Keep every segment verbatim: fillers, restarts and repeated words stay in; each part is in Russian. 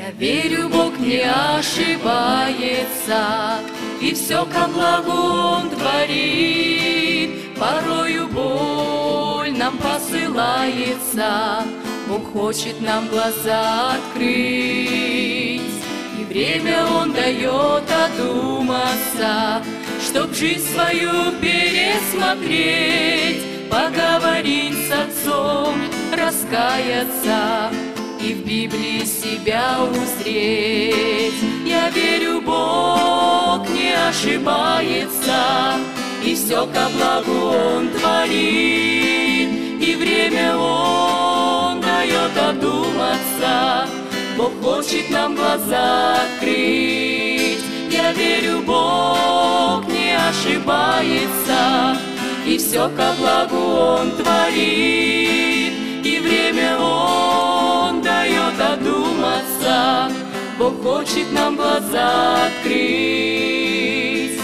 Я верю, Бог не ошибается, и все ко благу Он творит. Порою боль нам посылается, Бог хочет нам глаза открыть. И время Он дает одуматься, чтоб жизнь свою пересмотреть, поговорить с Отцом, раскаяться и в Библии себя узреть. Я верю, Бог не ошибается, и все ко благу Он творит. И время Он дает одуматься, Бог хочет нам глаза открыть. Я верю, Бог не ошибается, и все ко благу Он творит. И время Он дает одуматься, Бог хочет нам глаза открыть.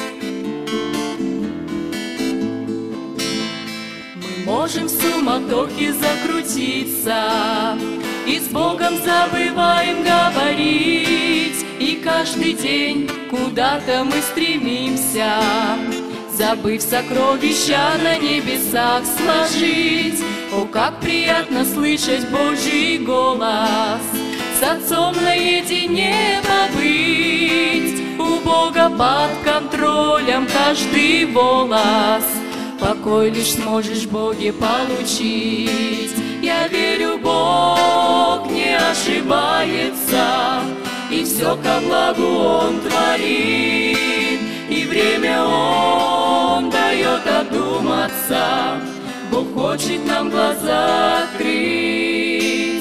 Мы можем в суматохе закрутиться и с Богом забываем говорить, и каждый день куда-то мы стремимся, забыв сокровища на небесах сложить. О, как приятно слышать Божий голос, с Отцом наедине побыть, у Бога под контролем каждый волос. Покой лишь сможешь в Боге получить. Я верю, Бог не ошибается, и все ко благу Он творит. И время Он дает одуматься, Бог хочет нам глаза открыть.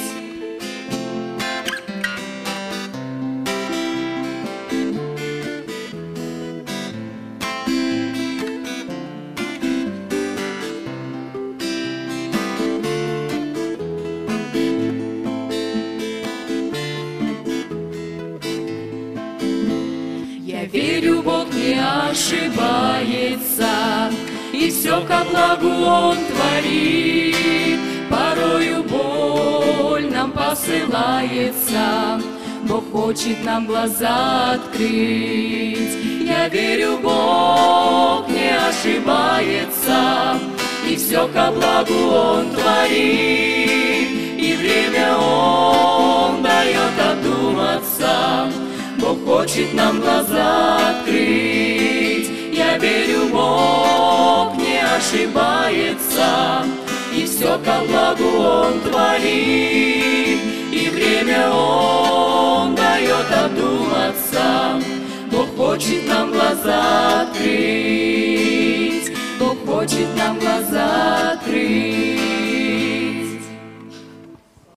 Я верю, Бог не ошибается, и все ко благу Он творит. Порою боль нам посылается, Бог хочет нам глаза открыть. Я верю, Бог не ошибается, и все ко благу Он творит. И время Он дает одуматься, Бог хочет нам глаза открыть. Я верю, Бог не ошибается, и все ко благу Он творит. И время Он дает одуматься, Бог хочет нам глаза открыть. Бог хочет нам глаза открыть.